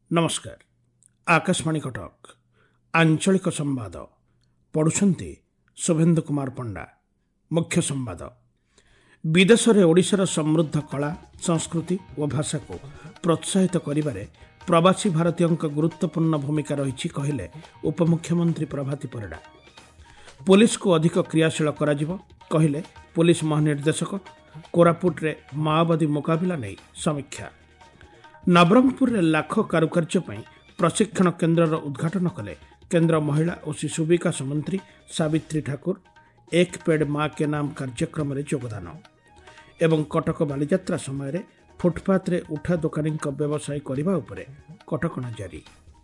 नमस्कार। आकाशवाणी कटक आंचलिक संवाद पढ़ुछंती शुभेन्दु कुमार पंडा। मुख्य संवाद विदेश में ओडिशार समृद्ध कला संस्कृति और भाषा को प्रोत्साहित करिबारे प्रवासी भारतीयों गुरुत्वपूर्ण भूमिका रही कहले उपमुख्यमंत्री प्रभाती परिडा। पुलिस को अधिक क्रियाशील कराजिबो कहले पुलिस महानिर्देशक। कोरापुट रे माओवादी मुकाबला नहीं समीक्षा। नवरंगपुर रे लाख कारुकार्य प्रशिक्षण केन्द्र उद्घाटन कले केन्द्र महिला और शिशु विकास मंत्री सावित्री ठाकुर। एक पेड़ माँ के नाम कार्यक्रम में योगदान एवं कटक बालीजात्रा समय फुटपाथ रे उठा दोकानी व्यवसाय करने उपरे कटकणा जारी।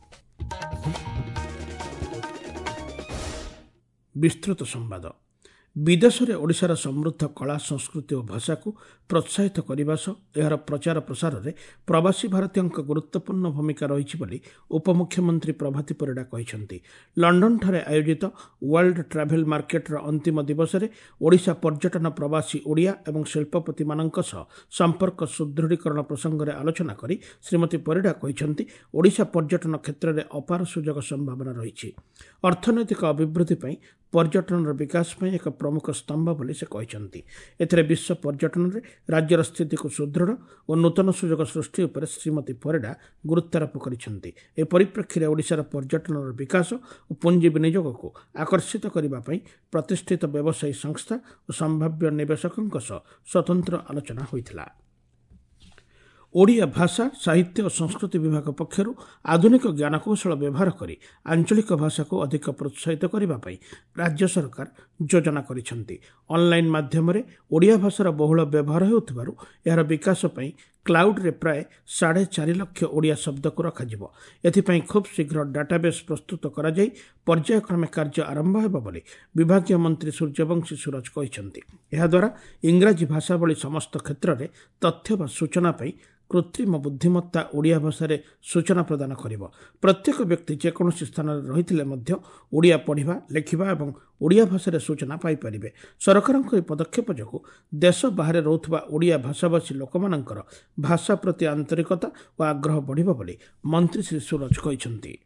विस्तृत संवाद विदेश में ओडिशार समृद्ध कला संस्कृति और भाषा को प्रोत्साहित करने सह यार प्रचार प्रसार में प्रवासी भारतीयों गुरुत्वपूर्ण भूमिका रही उपमुख्यमंत्री प्रभाती परिडा कहते। लंडन ठारे आयोजित वर्ल्ड ट्रैवल मार्केटर अंतिम दिवस में ओडिशा पर्यटन प्रवासी ओडिया एवं शिल्पपति मानक सह संपर्क सुदृढ़ीकरण प्रसंग में आलोचना करी श्रीमती परिडा कहते ओडिशा पर्यटन क्षेत्र में अपार सुजोग संभावना रही। अर्थनैतिक अभिवृद्धि पर्यटन विकास एक प्रमुख स्तंभ बोली से कहते। एथिरे विश्व पर्यटन में राज्यर स्थिति को सुदृढ़ और नूतन सुजोग सृष्टि उपर श्रीमती परिडा गुरुत्वारोप करिसेंती। ए परिप्रेक्षी में ओडिशार पर्यटन विकास और पुंजी विनियोग को आकर्षित करने प्रतिष्ठित व्यवसायी संस्था और संभाव्य निवेशकों सह स्वतंत्र आलोचना होइथिला। ओडिया भाषा साहित्य और संस्कृति विभाग पक्षर आधुनिक ज्ञानकौशल व्यवहार करी आंचलिक भाषा को अधिक प्रोत्साहित करने राज्य सरकार योजना करिसेंती। ऑनलाइन माध्यम रे ओडिया भाषार बहुल व्यवहार होउथिबारु यार विकास पई क्लाउड रे प्राय 4.5 लाख ओडिया शब्द को रखाजिबो। एथिपई खूब शीघ्र डाटाबेस प्रस्तुत करा जाई पर्यायक्रमे कार्य आरंभ हेबो बोली विभागीय मंत्री सूर्यवंशी सूरज कहते। एहा द्वारा इंग्राजी भाषा भली समस्त क्षेत्र में तथ्य व सूचना पई कृत्रिम बुद्धिमत्ता ओडिया भाषा रे सूचना प्रदान करिबो। प्रत्येक व्यक्ति जेकोसी स्थान में रहिथिले मध्य ओडिया पढ़िबा लेखिबा एवं ओडिया भाषा रे सूचना पाई परिबे। सरकारक पदक्षेप जोगु देश बाहर रहुथबा ओडिया भाषाभाषी लोकमानंकर भाषा प्रति आंतरिकता और आग्रह बढ़िबो बोली मंत्री श्री सूरज कहते।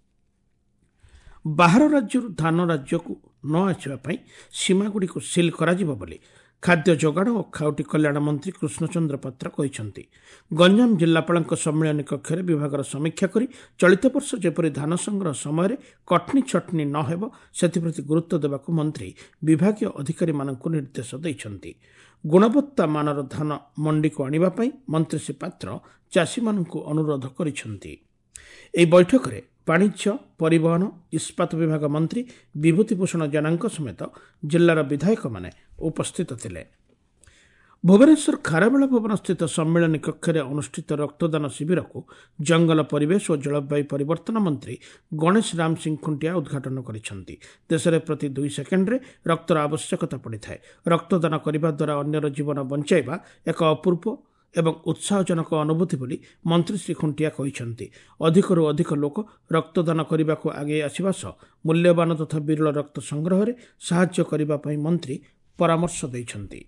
बाहर राज्य धान राज्य को न आसवाई सीमागुड़ी को सिल कराजिबो बोली खाद्य जोगाण और खाउटी कल्याण मंत्री कृष्णचंद्र पात्र कहते। गंजाम जिलापाल सम्मेलन कक्ष में विभाग समीक्षा कर चलित वर्ष जेपरी धान संग्रह समय कटनी छटनी नहेब से गुरुत्व देवाक मंत्री विभागीय अधिकारी मानक निर्देश देते। गुणवत्ता मानर धान मंडी को आने मंत्री श्री पात्र चाषी मानक अनुरोध करिसेंती। एही बैठक में वाणिज्य परिवहन इस्पात विभाग मंत्री विभूतिभूषण जेना समेत जिलार विधायक माने उपस्थित थिले। भुवनेश्वर खारबेल भवन स्थित सम्मेलन कक्ष में अनुष्ठित रक्तदान शिविर को जंगल परिवेश और जलवायु परिवर्तन मंत्री गणेश राम सिंह खुंटिया उद्घाटन करिसेंती। देश में प्रति 2 सेकेंड रे रक्तर आवश्यकता पड़ी थाए। रक्तदान करने द्वारा अन्यर जीवन बंचाइबा एक अपूर्व एवं उत्साहजनक अनुभूति बोली मंत्री श्री खुंटिया कहते। अधिकरू अधिक लोक रक्तदान करने को आगे आसवा सह मूल्यवान तथा विरल रक्त संग्रह में साहाय्य करने मंत्री परामर्श देते।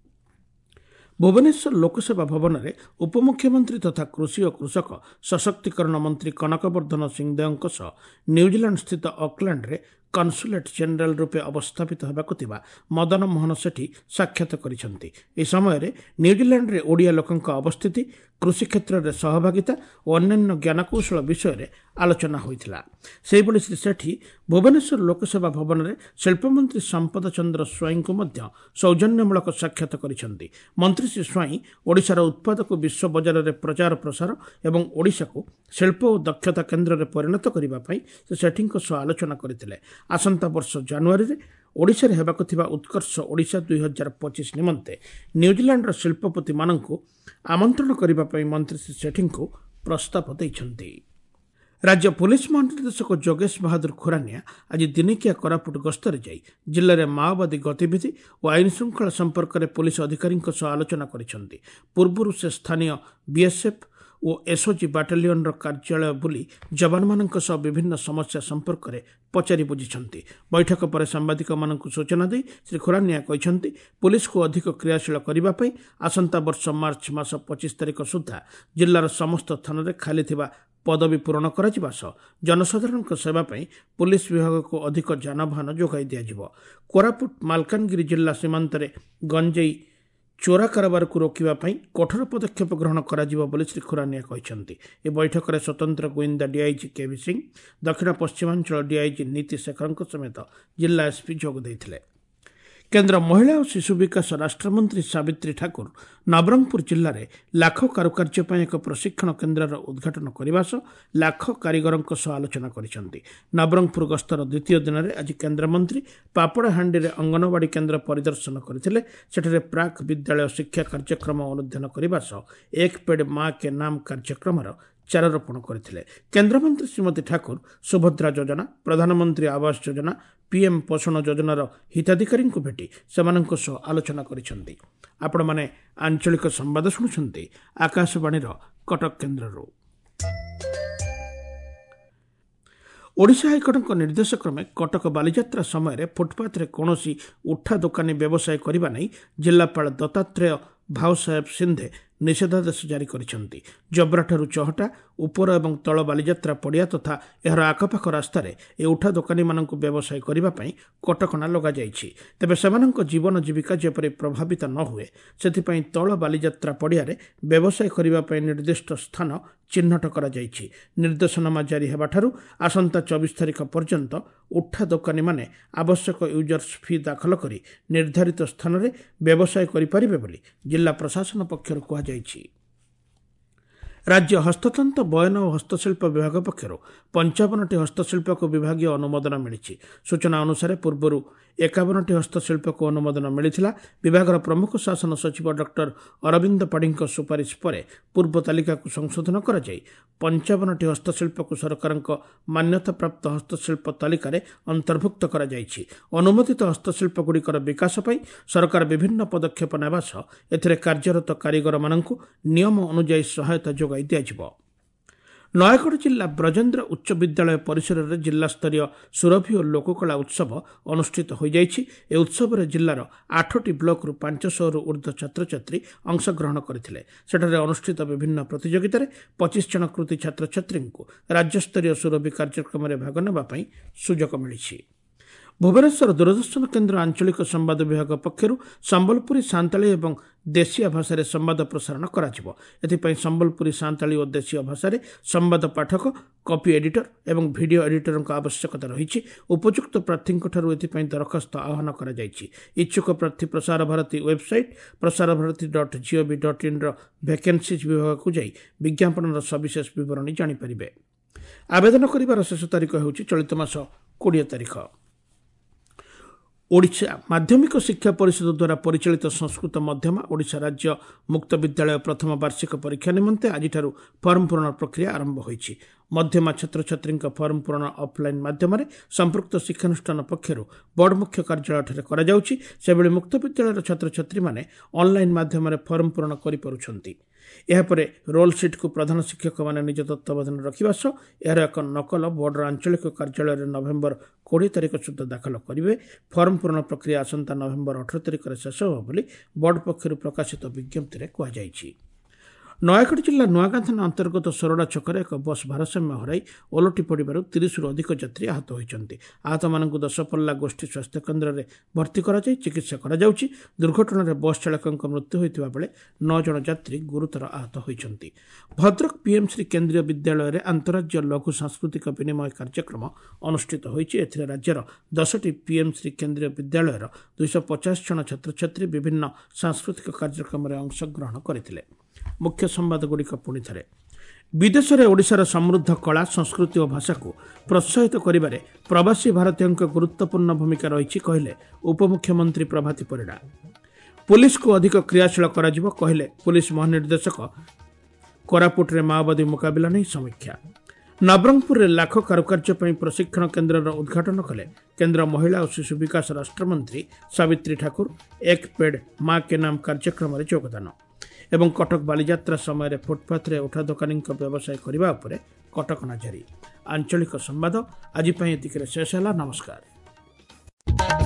भुवनेश्वर लोकसेवा भवन में उपमुख्यमंत्री तथा कृषि और कृषक सशक्तिकरण मंत्री कनकवर्धन सिंहदेव सह न्यूजीलैंड स्थित ऑकलैंड रे कन्सुलेट जनरल रूपे अवस्थापित होगाकु मदन मोहन सेठी साक्षात करिसेंती। इस समय न्यूजीलैंड रे ओडिया लोकंक अवस्थिति कृषि क्षेत्र में सहभागिता और अन्यान्य ज्ञानकौशल विषय में आलोचना होइथिला। सेहिभଳି श्री सेठी भुवनेश्वर लोकसेवा भवन में शिल्पमंत्री संपद चंद्र स्वाई को मध्य सौजन्यमूलक साक्षात करिसेंती। मंत्री श्री स्वाई ओडिशार उत्पाद को विश्व बजार में प्रचार प्रसार एवं ओडिशा को शिल्प और दक्षता केन्द्र में परिणत करने से सेठी आलोचना करथिले। आसंता वर्ष जनवरी में ओडिशा रे हेबाकु थिबा उत्कर्ष ओडिशा 2025 निमंते न्यूजीलैंड शिल्पपति माननकु आमंत्रण करने पर मंत्री श्री सेठी को प्रस्ताव देइछन्ती। राज्य पुलिस महानिर्देशक जोगेश बहादुर खुरानिया आज दिनिकिया कोरापुट गस्तर जाई जिले में माओवादी गतिविधि और आईन श्रृंखला संपर्क में पुलिस अधिकारी आलोचना करिसेंती। पूर्व से स्थानीय बीएसएफ और एसओजी बाटालियन कार्यालय बुली जवान मानक सह विभिन्न समस्या संपर्क में पचारि बुझिछन्ती। बैठक पर सांबादिक मानक सूचना दे श्री खुरानिया कहते पुलिस को अधिक क्रियाशील करने आसंता वर्ष मार्च मास 25 तारिख सुधा जिलार समस्त थाना खाली थिबा पदवी पूरण कराଯିबा सह जनसाधारणक सेवा पई पुलिस विभाग को अधिक जानवाहन जोगाई दिया। कोरापुट मालकानगिरी जिला सीमांतरे गंजेई चोरा कारोबार को रोकवा कठोर पदक्षेप ग्रहण कर श्री खुरानिया कहते। ए बैठक में स्वतंत्र गुइंदा डीआईजी केवी सिंह, दक्षिण पश्चिमांचल डीआईजी नीति शेखर समेत जिला एसपी जोग देते। केन्द्र महिला और शिशु विकास राष्ट्रमंत्री सावित्री ठाकुर नवरंगपुर जिले में लाख कारुकार्य एक प्रशिक्षण केन्द्र उद्घाटन करने सह लाख कारीगर आलोचना कर नवरंगपुर गस्तर द्वितीय दिन में आज केन्द्रमंत्री पापड़ाहांडी में अंगनवाड़ी केन्द्र परिदर्शन करते। प्राक विद्यालय शिक्षा कार्यक्रम अनुध्यान करने सह एक पेड़ माँ के नाम कार्यक्रम चारारोपण करते। केन्द्रमंत्री श्रीमती ठाकुर सुभद्रा योजना, प्रधानमंत्री आवास योजना, पीएम पोषण योजनार हिताधिकारी भेटी सेमानंको सह आलोचना करिसेंती। आपण माने आंचलिक संवाद शुणुछंती आकाशवाणीर कटक केन्द्ररू। ओडिशा हाइकोर्टक निर्देश क्रमे कटक बालीजात्रा समय फुटपाथ रे कौनसी उठा दोकानी व्यवसाय करबा नै जिल्लापाल दत्तात्रेय भाव साहेब सिंधे निषेधादेश जारी करिसेंती। जबराठारू चहटा उपर एवं तल बालीजात्रा पड़िया तथा एहर आखपाख रास्तार ए उठा दोकानी मानक व्यवसाय करने कटकणा लग जाइछि। तेबे सेमानक जीवन जीविका जेपरि प्रभावित न हुए सेथिपई तल बालीजात्रा पड़िया व्यवसाय करने निर्दिष्ट स्थान चिन्हट करा जाइछि। निर्देशनामा जारी हेबाठारू आसंता 24 तारिख पर्यंत उठा दोकानी माने आवश्यक यूजर्स फी दाखल करी निर्धारित स्थान में व्यवसाय करिपारिबे बोली जिला प्रशासन पक्षर कुहाଯାଇଛି। राज्य हस्ततंत बयन और हस्तशिल्प विभाग पक्षर 55टी हस्तशिल्प को विभागीय अनुमोदन मिली। सूचना अनुसार पूर्व 51टी हस्तशिल्प को अनुमोदन मिलता। विभागर प्रमुख शासन सचिव डॉक्टर अरविंद पाढ़ी सुपारिश पर पूर्व तालिका को संशोधन कर 55टी हस्तशिल्प को सरकार मान्यता प्राप्त हस्तशिल्प तालिका अंतर्भुक्त कर अनुमोदित हस्तशिल्प गुड़िकर विकास पर सरकार विभिन्न पदक्षेप नेबा सह एथिरे कार्यरत कारीगर मानकु नियम अनुଯାयी सहायता जोगाई दिया। नयगढ़ जिला ब्रजेन्द्र उच्च विद्यालय परिसर में जिला स्तरीय सुरभि और लोककला उत्सव अनुष्ठित हो जाइछि। ए उत्सव में जिलार 8टी ब्लॉक 500 रु ऊर्ध्व छात्र छात्री अंशग्रहण करथिले। सेठारे अनुष्ठित विभिन्न प्रतियोगिता रे 25 जन कृति छात्र छात्री को राज्यस्तरीय सुरभि कार्यक्रम में भाग नेबा पई सुजोग मिलिछि। भुवनेश्वर दूरदर्शन केन्द्र आंचलिक संवाद विभाग पक्षर संबलपुरी सांताली और देशिया भाषा संवाद प्रसारण कर संबलपुरी सांताली और देशिया भाषा संवाद पाठक, कॉपी एडिटर एवं वीडियो एडिटर आवश्यकता रही। उपयुक्त प्रार्थी दरखास्त आह्वान कर इच्छुक प्रार्थी Prasar Bharati website prasarabharati.gov.in vacancies विभाग को जाई विज्ञापन सविशेष विवरणी जानीपारे। आवेदन कर शेष तारीख हो चलित मास 20 तारीख। ओडिशा माध्यमिक शिक्षा परिषद द्वारा परिचालित संस्कृत मध्यमा ओडिशा राज्य मुक्त विद्यालय प्रथम वार्षिक परीक्षा निमंते आज फर्म पूरण प्रक्रिया आरंभ होईछि। मध्यमा छात्र छात्री फर्म पूरण ऑफलाइन माध्यम संपृक्त शिक्षानुष्ठान पक्षर बोर्ड मुख्य कार्यालय करा जाउछि। सेबळे मुक्त विद्यालय छात्र छात्री माने ऑनलाइन माध्यम फर्म पूरण करि परुछन्ति। एहापरे रोल सीट को प्रधान शिक्षक माने निज तत्वावधान रखिबा सह एहार एक नकल बोर्डर आंचलिक कार्यालय नवेम्बर 20 तारिख सुद्धा दाखल करिवे। फर्म पूरण प्रक्रिया आसंता नवेम्बर 18 तारिख शेष हो बोली बोर्ड पक्षर प्रकाशित विज्ञप्ति रे कुहा जाइछि। नयगढ़ जिला नुआगां थाना अंतर्गत सोरडा छकरे एक बस भारसाम्य हराई ओलटी पड़ू 30 रु अधिक यात्री आहत होती। आहत मानक दशपल्ला गोष्ठी स्वास्थ्य केन्द्र में भर्ती कर चिकित्सा कर दुर्घटना बस चालक मृत्यु होता बेले 9 जन यात्री गुरुतर आहत होती। भद्रक पीएमश्री केन्द्रीय विद्यालय में अंतराज्य लघु सांस्कृतिक विनिमय कार्यक्रम अनुष्ठित होती। राज्यर 10टी पीएमश्री केन्द्रीय विद्यालय 250 जन छात्र छात्री विभिन्न सांस्कृतिक कार्यक्रम में अंशग्रहण करते। मुख्य संवाद गुड़िक पुणी थे। विदेश में ओडिशार समृद्ध कला संस्कृति और भाषा को प्रोत्साहित करिबारे प्रवासी भारतीयों गुरुत्वपूर्ण भूमिका रही कहले उपमुख्यमंत्री प्रभाती परिडा। पुलिस को अधिक क्रियाशील कराजिबो कहले पुलिस महानिर्देशक। कोरापुट रे माओवादी मुकाबला नहीं समीक्षा। नवरंगपुर रे लाख कारुकार्य प्रशिक्षण केन्द्र उद्घाटन कले केन्द्र महिला और शिशु विकास राष्ट्रमंत्री सावित्री ठाकुर। एक पेड़ माँ के नाम कार्यक्रम में योगदान एवं कटक बालीजात्रा समय फुटपाथ रे उठा दोकानी व्यवसाय करने उपरे कटकणा जारी। आंचलिक संवाद आज शेष है। नमस्कार।